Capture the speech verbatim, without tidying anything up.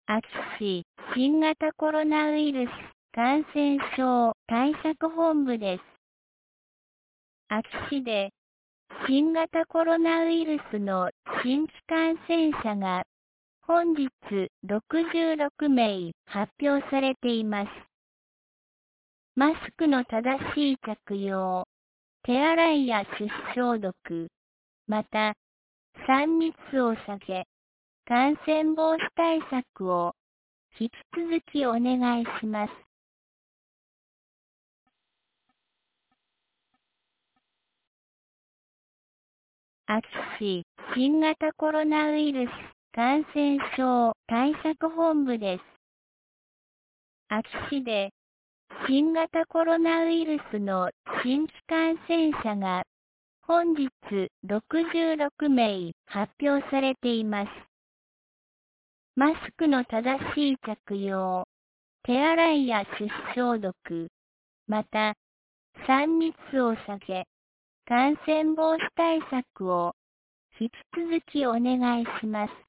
秋市新型コロナウイルス感染症対策本部です。秋市で新型コロナウイルスの新規感染者が本日ろくじゅうろくめい発表されています。マスクの正しい着用、手洗いや手指消毒、またさん密を避け、感染防止対策を引き続きお願いします。秋市新型コロナウイルス感染症対策本部です。秋市で新型コロナウイルスの新規感染者が本日ろくじゅうろくめい発表されています。マスクの正しい着用、手洗いや手指消毒、またさん密を避け、感染防止対策を引き続きお願いします。